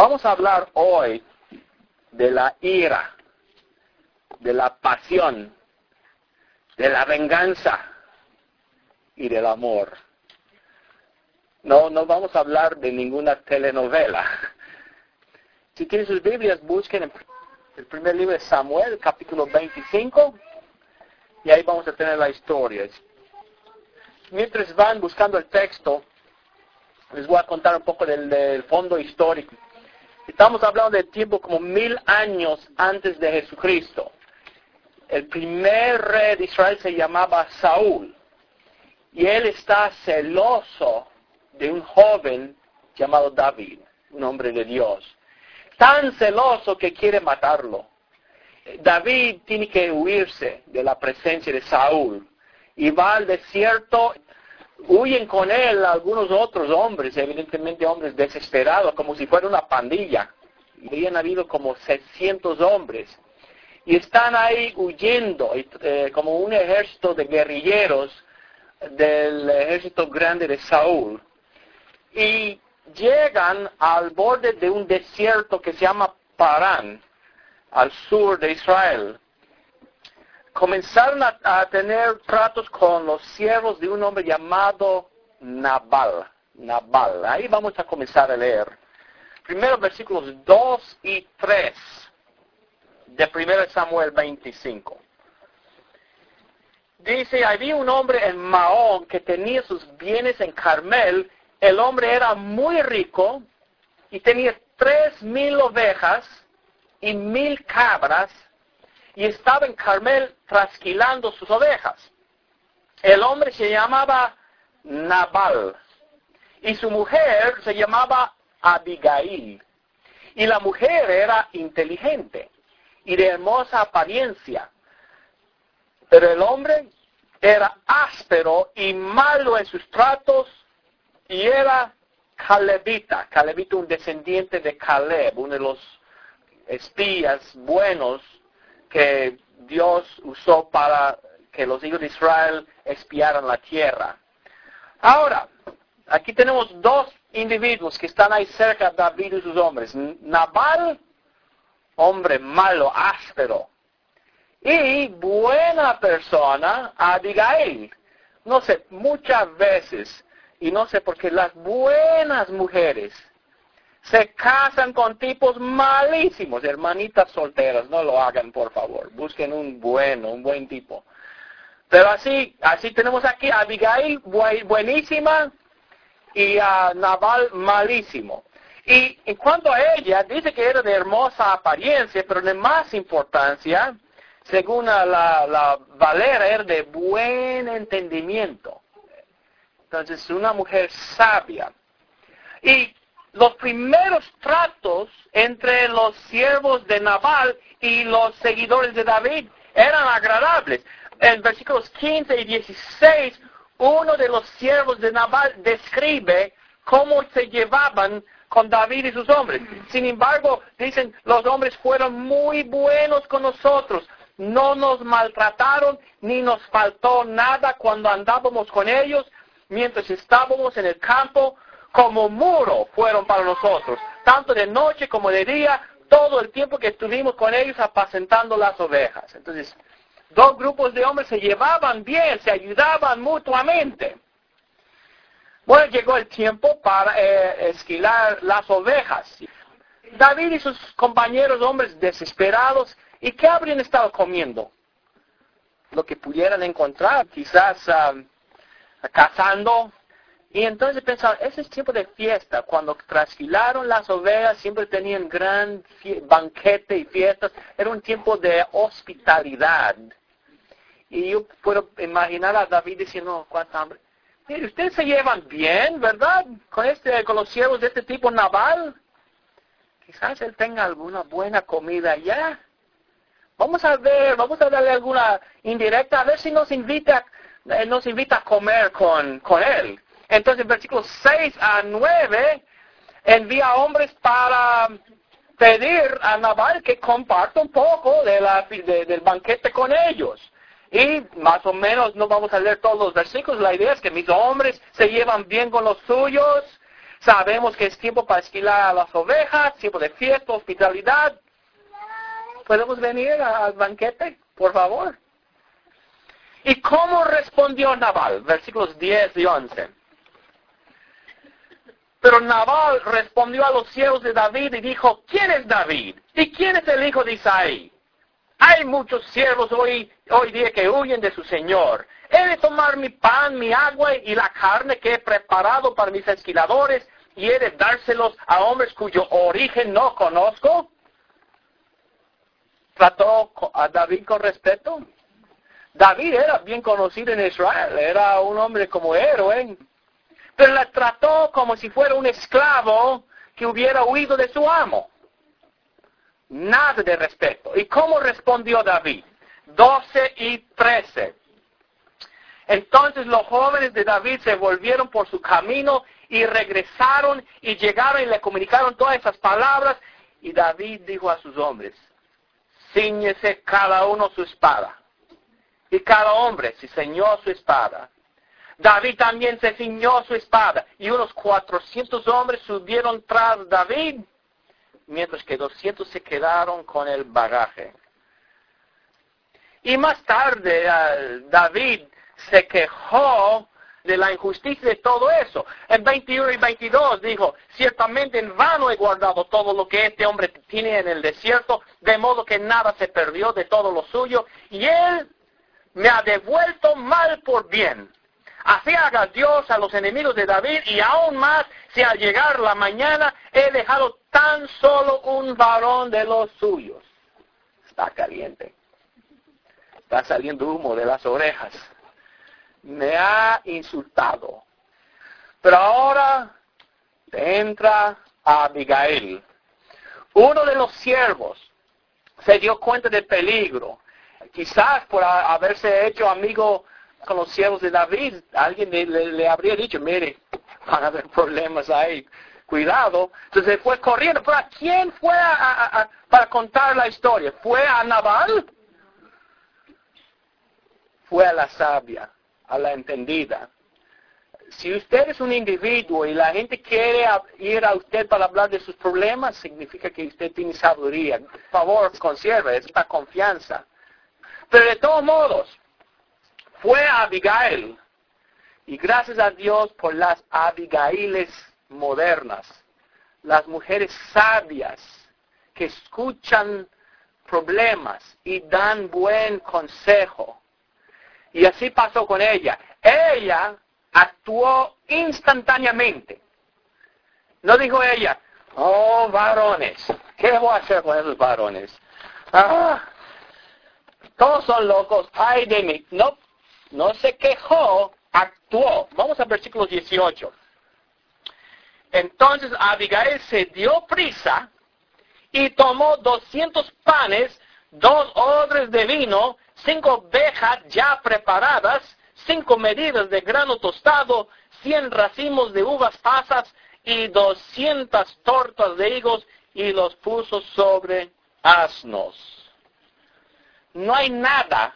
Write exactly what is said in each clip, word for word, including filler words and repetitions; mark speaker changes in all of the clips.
Speaker 1: Vamos a hablar hoy de la ira, de la pasión, de la venganza y del amor. No, no vamos a hablar de ninguna telenovela. Si tienen sus Biblias, busquen el primer libro de Samuel, capítulo veinticinco, y ahí vamos a tener la historia. Mientras van buscando el texto, les voy a contar un poco del, del fondo histórico. Estamos hablando de tiempo como mil años antes de Jesucristo. El primer rey de Israel se llamaba Saúl, y él está celoso de un joven llamado David, un hombre de Dios. Tan celoso que quiere matarlo. David tiene que huirse de la presencia de Saúl y va al desierto. Huyen con él algunos otros hombres, evidentemente hombres desesperados, como si fuera una pandilla. Habían habido como seiscientos hombres. Y están ahí huyendo, eh, como un ejército de guerrilleros del ejército grande de Saúl. Y llegan al borde de un desierto que se llama Parán, al sur de Israel. Comenzaron a, a tener tratos con los siervos de un hombre llamado Nabal. Nabal. Ahí vamos a comenzar a leer. Primero versículos dos y tres de primero Samuel veinticinco. Dice, había un hombre en Maón que tenía sus bienes en Carmel. El hombre era muy rico y tenía tres mil ovejas y mil cabras, y estaba en Carmel trasquilando sus ovejas. El hombre se llamaba Nabal, y su mujer se llamaba Abigail. Y la mujer era inteligente y de hermosa apariencia. Pero el hombre era áspero y malo en sus tratos, y era calebita. Calebita, un descendiente de Caleb, uno de los espías buenos que Dios usó para que los hijos de Israel espiaran la tierra. Ahora, aquí tenemos dos individuos que están ahí cerca de David y sus hombres. Nabal, hombre malo, áspero. Y buena persona, Abigail. No sé, muchas veces, y no sé por qué, las buenas mujeres se casan con tipos malísimos. Hermanitas solteras, no lo hagan, por favor. Busquen un bueno, un buen tipo. Pero así, así tenemos aquí a Abigail, buenísima, y a Nabal, malísimo. Y en cuanto a ella, dice que era de hermosa apariencia, pero de más importancia, según la, la Valera, era de buen entendimiento. Entonces, una mujer sabia. Y los primeros tratos entre los siervos de Nabal y los seguidores de David eran agradables. En versículos quince y dieciséis, uno de los siervos de Nabal describe cómo se llevaban con David y sus hombres. Sin embargo, dicen, los hombres fueron muy buenos con nosotros. No nos maltrataron, ni nos faltó nada cuando andábamos con ellos. Mientras estábamos en el campo, como muro fueron para nosotros, tanto de noche como de día, todo el tiempo que estuvimos con ellos apacentando las ovejas. Entonces, dos grupos de hombres se llevaban bien, se ayudaban mutuamente. Bueno, llegó el tiempo para eh, esquilar las ovejas. David y sus compañeros hombres desesperados, ¿y qué habrían estado comiendo? Lo que pudieran encontrar, quizás uh, cazando. Y entonces pensaban, ese es tiempo de fiesta. Cuando trasquilaron las ovejas, siempre tenían gran banquete y fiestas. Era un tiempo de hospitalidad. Y yo puedo imaginar a David diciendo, ¿cuánta hambre? Mire, ustedes se llevan bien, ¿verdad? Con, este, con los siervos de este tipo Nabal. Quizás él tenga alguna buena comida allá. Vamos a ver, vamos a darle alguna indirecta, a ver si nos invita, eh, nos invita a comer con, con él. Entonces, versículos seis a nueve, envía hombres para pedir a Nabal que comparta un poco de la, de, del banquete con ellos. Y más o menos, no vamos a leer todos los versículos, la idea es que mis hombres se llevan bien con los suyos, Sabemos que es tiempo para esquilar a las ovejas, tiempo de fiesta, hospitalidad. ¿Podemos venir al banquete, por favor? ¿Y cómo respondió Nabal? Versículos diez y once. Pero Nabal respondió a los siervos de David y dijo, ¿quién es David? ¿Y quién es el hijo de Isaí? Hay muchos siervos hoy, hoy día que huyen de su señor. He de tomar mi pan, mi agua y la carne que he preparado para mis esquiladores y he de dárselos a hombres cuyo origen no conozco. ¿Trató a David con respeto? David era bien conocido en Israel, era un hombre como héroe, pero la trató como si fuera un esclavo que hubiera huido de su amo. Nada de respeto. ¿Y cómo respondió David? doce y trece. Entonces los jóvenes de David se volvieron por su camino y regresaron y llegaron y le comunicaron todas esas palabras. Y David dijo a sus hombres, cíñese cada uno su espada. Y cada hombre se ciñó su espada. David también se ciñó su espada. Y unos cuatrocientos hombres subieron tras David, mientras que doscientos se quedaron con el bagaje. Y más tarde uh, David se quejó de la injusticia de todo eso. En veintiuno y veintidós dijo, ciertamente en vano he guardado todo lo que este hombre tiene en el desierto, de modo que nada se perdió de todo lo suyo, y él me ha devuelto mal por bien. Así haga Dios a los enemigos de David, y aún más, si al llegar la mañana he dejado tan solo un varón de los suyos. Está caliente. Está saliendo humo de las orejas. Me ha insultado. Pero ahora entra a Abigail. Uno de los siervos se dio cuenta del peligro. Quizás por haberse hecho amigo con los siervos de David, alguien le, le, le habría dicho, mire, van a haber problemas ahí, cuidado. Entonces fue corriendo. ¿Pero a quién fue a, a, a, para contar la historia? ¿Fue a Nabal? Fue a la sabia, a la entendida. Si usted es un individuo y la gente quiere ir a usted para hablar de sus problemas, significa que usted tiene sabiduría. Por favor, conserve esta confianza. Pero de todos modos, fue a Abigail. Y gracias a Dios por las Abigailes modernas. Las mujeres sabias que escuchan problemas y dan buen consejo. Y así pasó con ella. Ella actuó instantáneamente. No dijo ella, oh, varones, ¿qué voy a hacer con esos varones? Ah, todos son locos, ay de mí. No, no se quejó, actuó. Vamos al versículo dieciocho. Entonces Abigail se dio prisa y tomó doscientos panes, dos odres de vino, cinco ovejas ya preparadas, cinco medidas de grano tostado, cien racimos de uvas pasas y doscientas tortas de higos, y los puso sobre asnos. No hay nada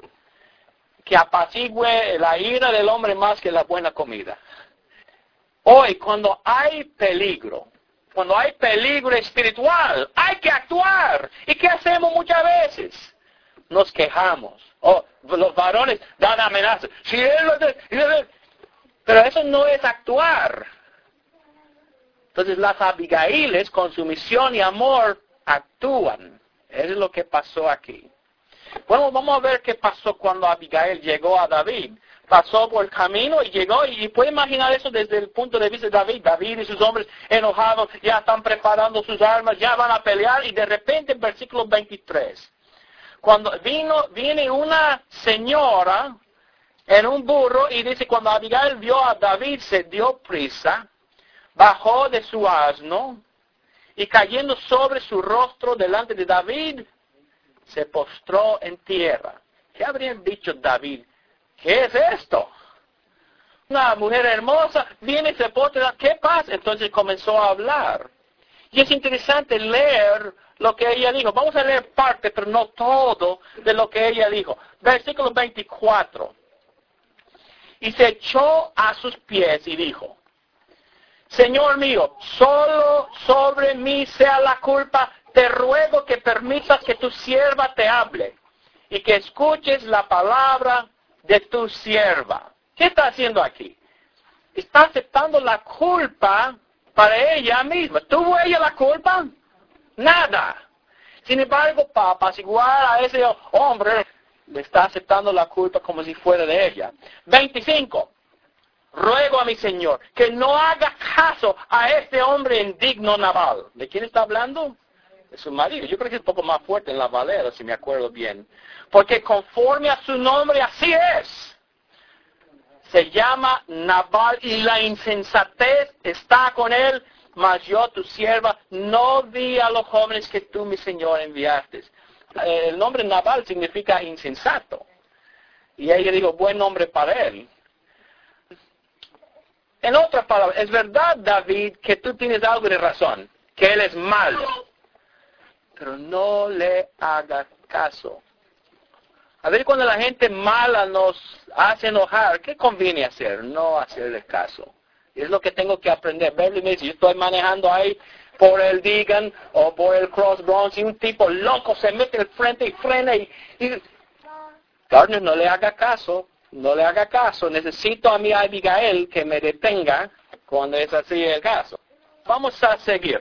Speaker 1: que apacigüe la ira del hombre más que la buena comida. Hoy, cuando hay peligro, cuando hay peligro espiritual, hay que actuar. ¿Y qué hacemos muchas veces? Nos quejamos. Oh, los varones dan amenazas. Si él lo... Pero eso no es actuar. Entonces las Abigailes, con su misión y amor, actúan. Eso es lo que pasó aquí. Bueno, vamos a ver qué pasó cuando Abigail llegó a David. Pasó por el camino y llegó, y puede imaginar eso desde el punto de vista de David. David y sus hombres enojados ya están preparando sus armas, ya van a pelear, y de repente en versículo veintitrés, cuando vino, viene una señora en un burro y dice, cuando Abigail vio a David se dio prisa, bajó de su asno y cayendo sobre su rostro delante de David, se postró en tierra. ¿Qué habrían dicho David? ¿Qué es esto? Una mujer hermosa viene y se postra. ¿Qué pasa? Entonces comenzó a hablar. Y es interesante leer lo que ella dijo. Vamos a leer parte, pero no todo de lo que ella dijo. Versículo veinticuatro. Y se echó a sus pies y dijo, Señor mío, solo sobre mí sea la culpa, te ruego que permitas que tu sierva te hable y que escuches la palabra de tu sierva. ¿Qué está haciendo aquí? Está aceptando la culpa para ella misma. ¿Tuvo ella la culpa? Nada. Sin embargo, para apaciguar a ese hombre, le está aceptando la culpa como si fuera de ella. veinticinco. Ruego a mi Señor que no haga caso a este hombre indigno Nabal. ¿De quién está hablando? De su marido. Yo creo que es un poco más fuerte en la Valera, si me acuerdo bien. Porque conforme a su nombre, así es. Se llama Nabal y la insensatez está con él. Mas yo, tu sierva, no vi a los jóvenes que tú, mi Señor, enviaste. El nombre Nabal significa insensato. Y ella dijo, buen nombre para él. En otras palabras, es verdad, David, que tú tienes algo de razón, que él es malo. Pero no le hagas caso. A ver, cuando la gente mala nos hace enojar, ¿qué conviene hacer? No hacerle caso. Y es lo que tengo que aprender. Beverly me dice, yo estoy manejando ahí por el Deegan o por el Cross Bronx y un tipo loco se mete al frente y frena y... y... Gardner, no le haga caso. No le haga caso. Necesito a mi Abigail que me detenga cuando es así el caso. Vamos a seguir.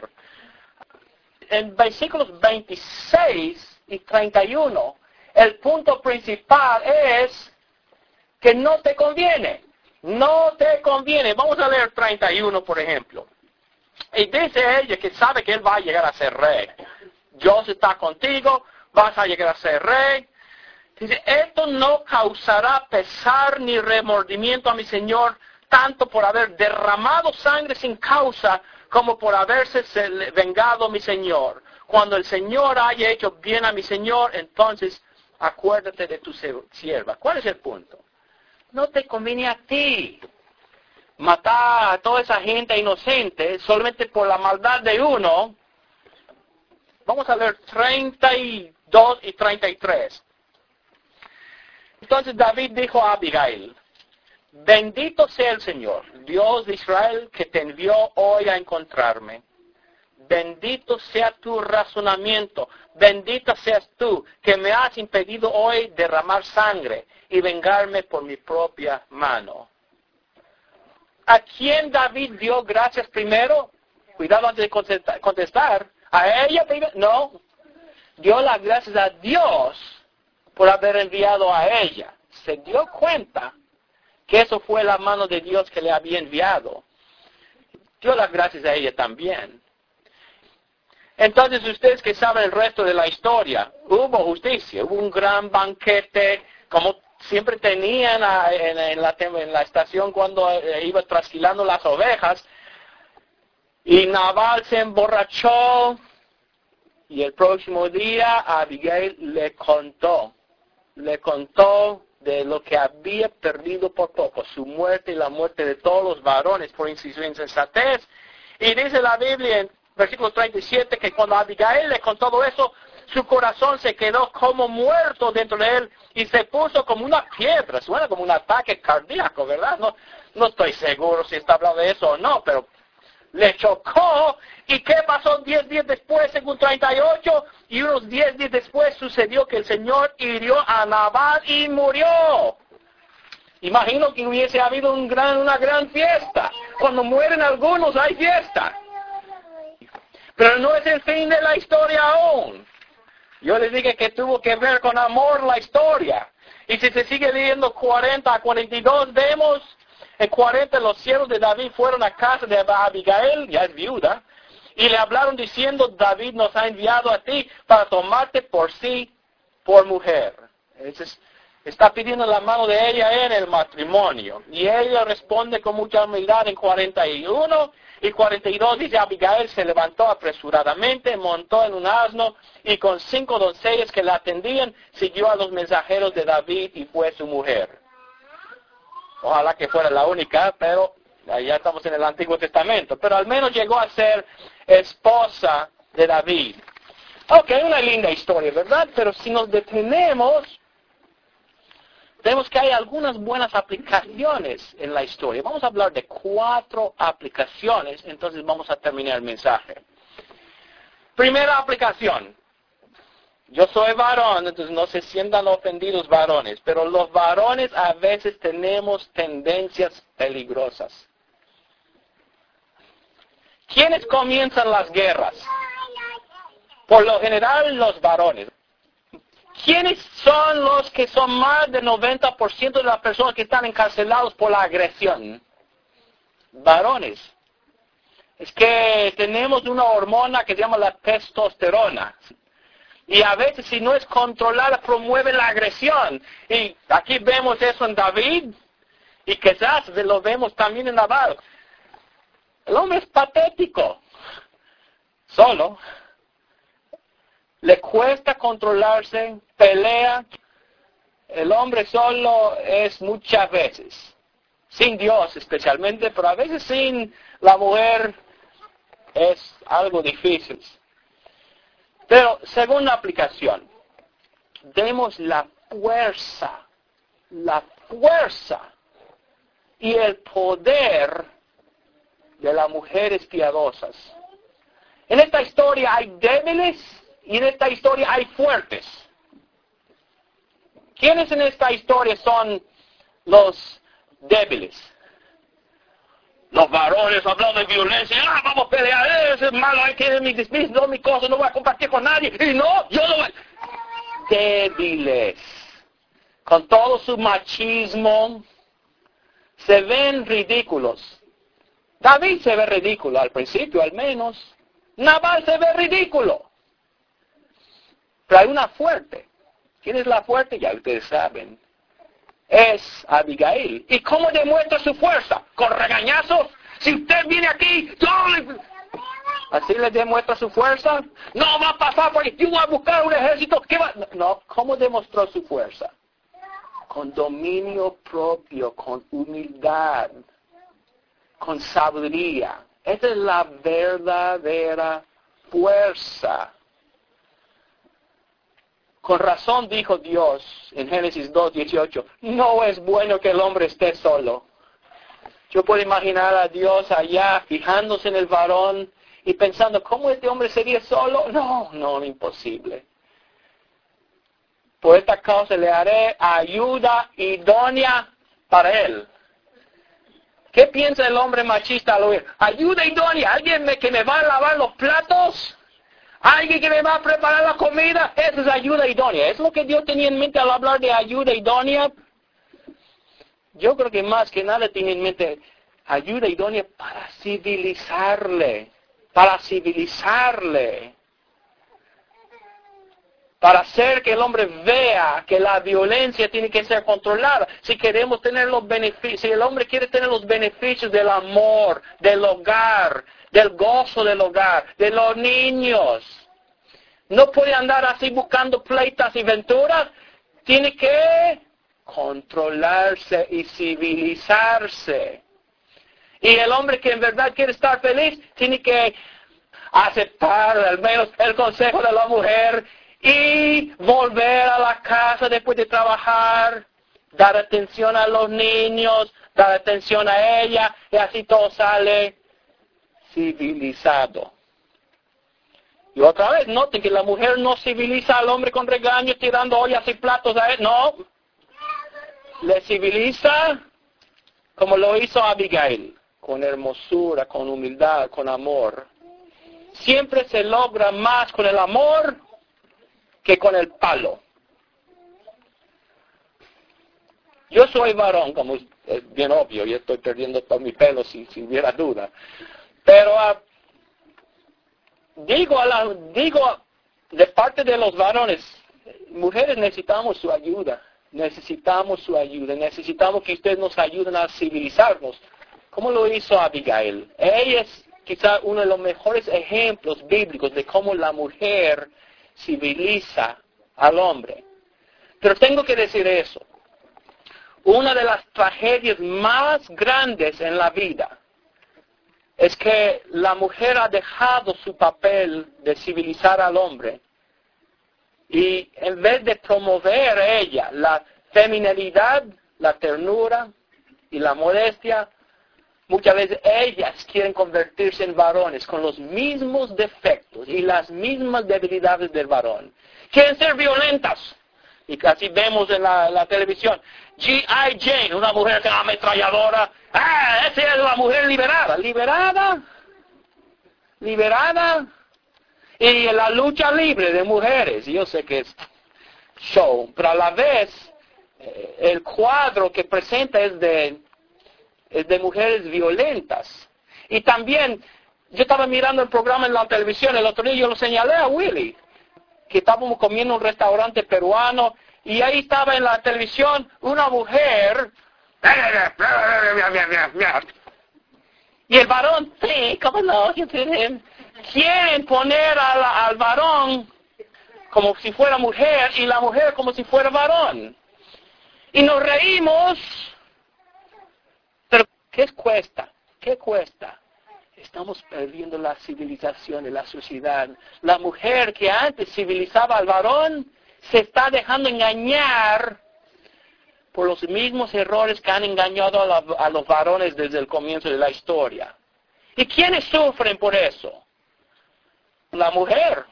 Speaker 1: En versículos veintiséis y treinta y uno, el punto principal es que no te conviene. No te conviene. Vamos a leer treinta y uno, por ejemplo. Y dice ella que sabe que él va a llegar a ser rey. Dios está contigo, vas a llegar a ser rey. Dice, esto no causará pesar ni remordimiento a mi Señor, tanto por haber derramado sangre sin causa, como por haberse vengado mi Señor. Cuando el Señor haya hecho bien a mi Señor, entonces acuérdate de tu sierva. ¿Cuál es el punto? No te conviene a ti matar a toda esa gente inocente solamente por la maldad de uno. Vamos a ver treinta y dos y treinta y tres. Entonces David dijo a Abigail, bendito sea el Señor, Dios de Israel, que te envió hoy a encontrarme. Bendito sea tu razonamiento, bendita seas tú, que me has impedido hoy derramar sangre y vengarme por mi propia mano. ¿A quién David dio gracias primero? Cuidado antes de contestar. ¿A ella primero? No. Dio las gracias a Dios por haber enviado a ella. Se dio cuenta que eso fue la mano de Dios que le había enviado. Dio las gracias a ella también. Entonces ustedes que saben el resto de la historia, hubo justicia, hubo un gran banquete, como siempre tenían a, en, en, la, en la estación cuando eh, iba trasquilando las ovejas, y Nabal se emborrachó, y el próximo día Abigail le contó, le contó de lo que había perdido por poco, su muerte y la muerte de todos los varones por su insensatez. Y dice la Biblia en versículo treinta y siete que cuando Abigail le contó todo eso, su corazón se quedó como muerto dentro de él y se puso como una piedra. Suena como un ataque cardíaco, ¿verdad? No, no estoy seguro si está hablando de eso o no, pero le chocó. ¿Y qué pasó diez días después, según treinta y ocho? Y unos diez días después sucedió que el Señor hirió a Nabal y murió. Imagino que hubiese habido un gran, una gran fiesta. Cuando mueren algunos hay fiesta. Pero no es el fin de la historia aún. Yo les dije que tuvo que ver con amor la historia. Y si se sigue leyendo cuarenta a cuarenta y dos, vemos en cuarenta los siervos de David fueron a casa de Abigail, ya es viuda, y le hablaron diciendo, David nos ha enviado a ti para tomarte por sí, por mujer. Entonces, está pidiendo la mano de ella en el matrimonio. Y ella responde con mucha humildad en cuarenta y uno. Y cuarenta y dos dice, Abigail se levantó apresuradamente, montó en un asno, y con cinco doncellas que la atendían, siguió a los mensajeros de David y fue su mujer. Ojalá que fuera la única, pero ya estamos en el Antiguo Testamento. Pero al menos llegó a ser esposa de David. Ok, una linda historia, ¿verdad? Pero si nos detenemos, vemos que hay algunas buenas aplicaciones en la historia. Vamos a hablar de cuatro aplicaciones, entonces vamos a terminar el mensaje. Primera aplicación. Yo soy varón, entonces no se sientan ofendidos varones, pero los varones a veces tenemos tendencias peligrosas. ¿Quiénes comienzan las guerras? Por lo general los varones. ¿Quiénes son los que son más del noventa por ciento de las personas que están encarcelados por la agresión? Varones. Es que tenemos una hormona que se llama la testosterona. Y a veces si no es controlada promueve la agresión. Y aquí vemos eso en David. Y quizás lo vemos también en Nabal. El hombre es patético. Solo. Le cuesta controlarse, pelea. El hombre solo es muchas veces. Sin Dios especialmente, pero a veces sin la mujer es algo difícil. Pero segunda aplicación, vemos la fuerza, la fuerza y el poder de las mujeres piadosas. En esta historia hay débiles y en esta historia hay fuertes. ¿Quiénes en esta historia son los débiles? Los varones hablando de violencia, ah, vamos a pelear, eso es malo, hay que mi despido, no mi cosa, no voy a compartir con nadie, y no, yo no voy. Débiles, con todo su machismo, se ven ridículos. David se ve ridículo al principio, al menos. Nabal se ve ridículo. Pero hay una fuerte. ¿Quién es la fuerte? Ya ustedes saben. Es Abigail. ¿Y cómo demuestra su fuerza? ¿Con regañazos? Si usted viene aquí, yo le... ¿Así le demuestra su fuerza? No va a pasar porque yo voy a buscar un ejército. ¿Qué va? No, ¿cómo demostró su fuerza? Con dominio propio, con humildad, con sabiduría. Esa es la verdadera fuerza. Con razón dijo Dios en Génesis dos dieciocho, no es bueno que el hombre esté solo. Yo puedo imaginar a Dios allá fijándose en el varón y pensando, ¿cómo este hombre sería solo? No, no, imposible. Por esta causa le haré ayuda idónea para él. ¿Qué piensa el hombre machista al oír? Ayuda idónea, alguien me, que me va a lavar los platos. ¿Alguien que me va a preparar la comida? Esa es ayuda idónea. ¿Es lo que Dios tenía en mente al hablar de ayuda idónea? Yo creo que más que nada tiene en mente ayuda idónea para civilizarle. Para civilizarle. Para hacer que el hombre vea que la violencia tiene que ser controlada. Si queremos tener los beneficios, si el hombre quiere tener los beneficios del amor, del hogar, del gozo del hogar, de los niños. No puede andar así buscando pleitas y venturas. Tiene que controlarse y civilizarse. Y el hombre que en verdad quiere estar feliz, tiene que aceptar al menos el consejo de la mujer y volver a la casa después de trabajar, dar atención a los niños, dar atención a ella, y así todo sale civilizado. Y otra vez, noten que la mujer no civiliza al hombre con regaños, tirando ollas y platos a él. No. Le civiliza como lo hizo Abigail, con hermosura, con humildad, con amor. Siempre se logra más con el amor que con el palo. Yo soy varón, como es bien obvio, y estoy perdiendo todo mi pelo si, si hubiera duda. Pero uh, digo, a la, digo de parte de los varones, mujeres necesitamos su ayuda, necesitamos su ayuda, necesitamos que ustedes nos ayuden a civilizarnos, como lo hizo Abigail. Ella es quizá uno de los mejores ejemplos bíblicos de cómo la mujer civiliza al hombre. Pero tengo que decir eso. Una de las tragedias más grandes en la vida es que la mujer ha dejado su papel de civilizar al hombre y en vez de promover ella la feminilidad, la ternura y la modestia, muchas veces ellas quieren convertirse en varones con los mismos defectos y las mismas debilidades del varón. Quieren ser violentas. Y casi vemos en la, la televisión, G I Jane, una mujer con ametralladora. ¡Ah, esa es la mujer liberada! ¿Liberada? ¿Liberada? Y la lucha libre de mujeres. Yo sé que es show, pero a la vez eh, el cuadro que presenta es de, es de mujeres violentas. Y también, yo estaba mirando el programa en la televisión, el otro día yo lo señalé a Willy, que estábamos comiendo en un restaurante peruano, y ahí estaba en la televisión una mujer, y el varón, sí, cómo no, quieren poner al, al varón como si fuera mujer, y la mujer como si fuera varón. Y nos reímos, pero ¿qué cuesta? ¿Qué cuesta? Estamos perdiendo la civilización de la sociedad. La mujer que antes civilizaba al varón se está dejando engañar por los mismos errores que han engañado a, la, a los varones desde el comienzo de la historia. ¿Y quiénes sufren por eso? La mujer.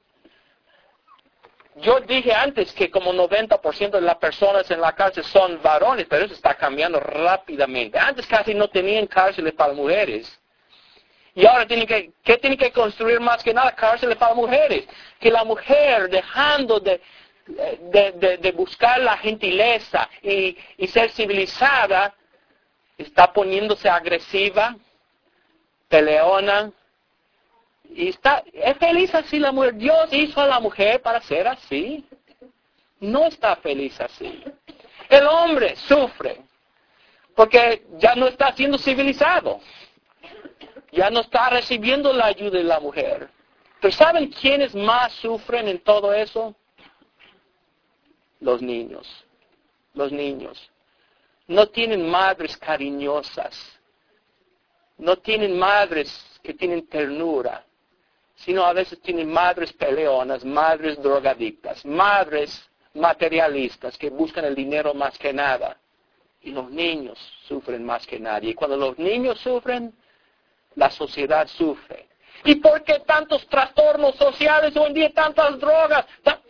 Speaker 1: Yo dije antes que como noventa por ciento de las personas en la cárcel son varones, pero eso está cambiando rápidamente. Antes casi no tenían cárceles para mujeres. Y ahora tienen que, ¿qué tienen que construir más que nada? Cárceles para mujeres. Que la mujer, dejando de, de, de, de buscar la gentileza y, y ser civilizada, está poniéndose agresiva, peleona. Y está, ¿es feliz así la mujer? Dios hizo a la mujer para ser así. No está feliz así. El hombre sufre porque ya no está siendo civilizado. Ya no está recibiendo la ayuda de la mujer. Pero ¿saben quiénes más sufren en todo eso? Los niños. Los niños. No tienen madres cariñosas. No tienen madres que tienen ternura. Sino a veces tienen madres peleonas, madres drogadictas, madres materialistas que buscan el dinero más que nada. Y los niños sufren más que nadie. Y cuando los niños sufren, la sociedad sufre. ¿Y por qué tantos trastornos sociales hoy en día, tantas drogas?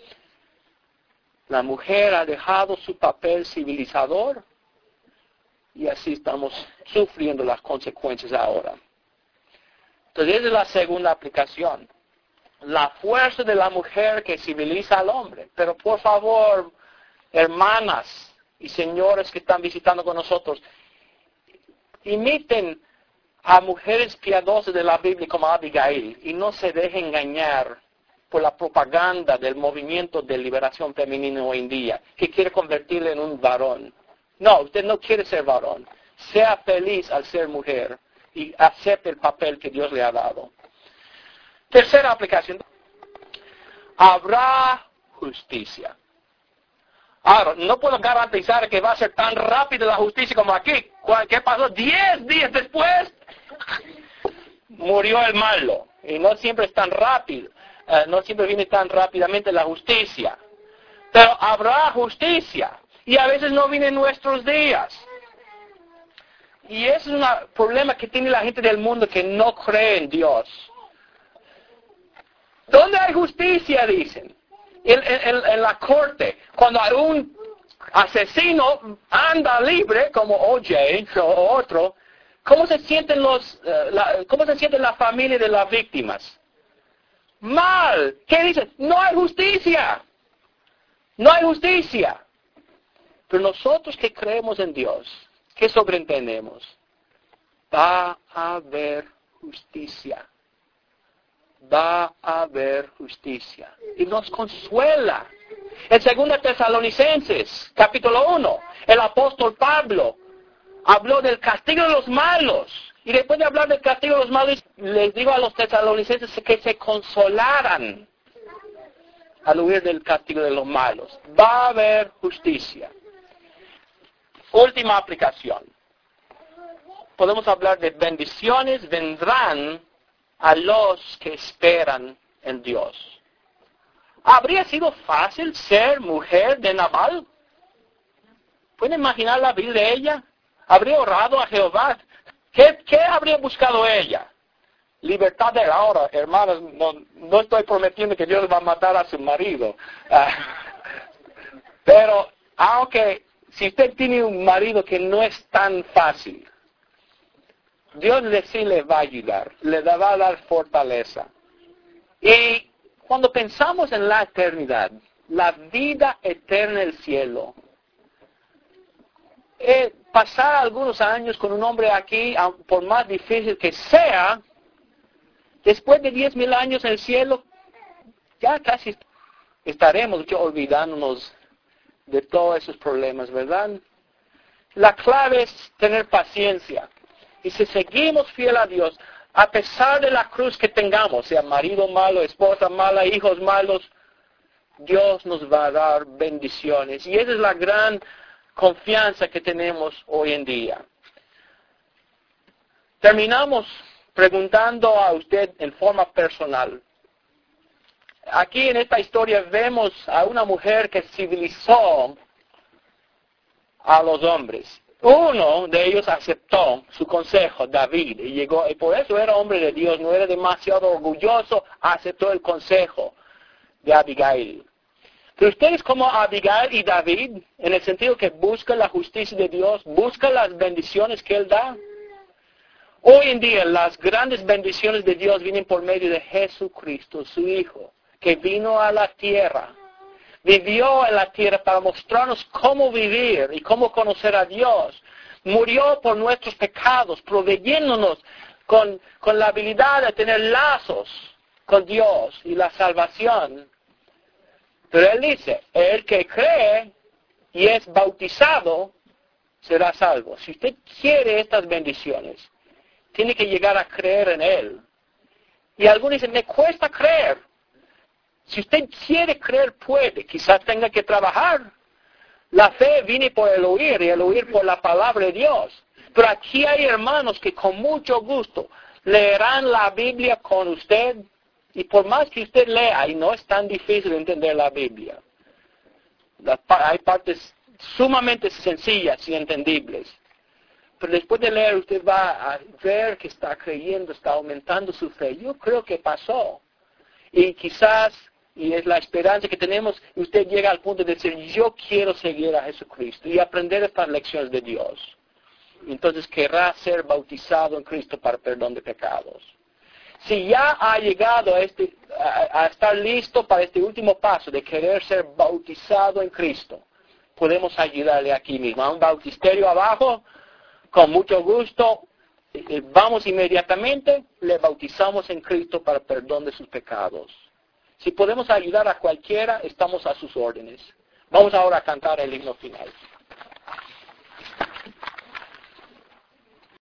Speaker 1: La mujer ha dejado su papel civilizador y así estamos sufriendo las consecuencias ahora. Entonces, esa es la segunda aplicación. La fuerza de la mujer que civiliza al hombre. Pero por favor, hermanas y señores que están visitando con nosotros, imiten a mujeres piadosas de la Biblia como Abigail y no se dejen engañar por la propaganda del movimiento de liberación femenina hoy en día, que quiere convertirle en un varón. No, usted no quiere ser varón. Sea feliz al ser mujer y acepte el papel que Dios le ha dado. Tercera aplicación. Habrá justicia. Ahora, no puedo garantizar que va a ser tan rápida la justicia como aquí. ¿Qué pasó? Diez días después murió el malo. Y no siempre es tan rápido. Uh, no siempre viene tan rápidamente la justicia. Pero habrá justicia. Y a veces no viene en nuestros días. Y ese es un problema que tiene la gente del mundo que no cree en Dios. ¿Dónde hay justicia? Dicen. En, en, en la corte, cuando un asesino anda libre, como O J o otro, ¿cómo se sienten los, uh, la, cómo se siente la familia de las víctimas? Mal. ¿Qué dicen? No hay justicia. No hay justicia. Pero nosotros que creemos en Dios, ¿qué sobreentendemos? Va a haber justicia. Va a haber justicia. Y nos consuela. En segunda Tesalonicenses, capítulo uno, el apóstol Pablo habló del castigo de los malos. Y después de hablar del castigo de los malos, les digo a los tesalonicenses que se consolaran al huir del castigo de los malos. Va a haber justicia. Última aplicación. Podemos hablar de bendiciones vendrán a los que esperan en Dios. ¿Habría sido fácil ser mujer de Nabal? ¿Pueden imaginar la vida de ella? ¿Habría orado a Jehová? ¿Qué, qué habría buscado ella? Libertad de ahora, hermanos, no, no estoy prometiendo que Dios va a matar a su marido. Uh, pero, aunque si usted tiene un marido que no es tan fácil, Dios le sí le va a ayudar, le va a dar fortaleza. Y cuando pensamos en la eternidad, la vida eterna en el cielo, eh, pasar algunos años con un hombre aquí, por más difícil que sea, después de diez mil años en el cielo, ya casi estaremos ya olvidándonos de todos esos problemas, ¿verdad? La clave es tener paciencia. Y si seguimos fiel a Dios, a pesar de la cruz que tengamos, sea marido malo, esposa mala, hijos malos, Dios nos va a dar bendiciones. Y esa es la gran confianza que tenemos hoy en día. Terminamos preguntando a usted en forma personal. Aquí en esta historia vemos a una mujer que civilizó a los hombres. Uno de ellos aceptó su consejo, David, y llegó, y por eso era hombre de Dios, no era demasiado orgulloso, aceptó el consejo de Abigail. Pero ustedes como Abigail y David, en el sentido que buscan la justicia de Dios, buscan las bendiciones que Él da. Hoy en día las grandes bendiciones de Dios vienen por medio de Jesucristo, su Hijo, que vino a la tierra. Vivió en la tierra para mostrarnos cómo vivir y cómo conocer a Dios. Murió por nuestros pecados, proveyéndonos con, con la habilidad de tener lazos con Dios y la salvación. Pero Él dice, el que cree y es bautizado será salvo. Si usted quiere estas bendiciones, tiene que llegar a creer en Él. Y algunos dicen, me cuesta creer. Si usted quiere creer, puede. Quizás tenga que trabajar. La fe viene por el oír y el oír por la palabra de Dios. Pero aquí hay hermanos que con mucho gusto leerán la Biblia con usted. Y por más que usted lea, y no es tan difícil entender la Biblia. La, hay partes sumamente sencillas y entendibles. Pero después de leer, usted va a ver que está creyendo, está aumentando su fe. Yo creo que pasó. Y quizás, y es la esperanza que tenemos, usted llega al punto de decir, yo quiero seguir a Jesucristo y aprender estas lecciones de Dios. Entonces querrá ser bautizado en Cristo para perdón de pecados. Si ya ha llegado a, este, a, a estar listo para este último paso de querer ser bautizado en Cristo, podemos ayudarle aquí mismo. A un bautisterio abajo, con mucho gusto, vamos inmediatamente, le bautizamos en Cristo para perdón de sus pecados. Si podemos ayudar a cualquiera, estamos a sus órdenes. Vamos ahora a cantar el himno final.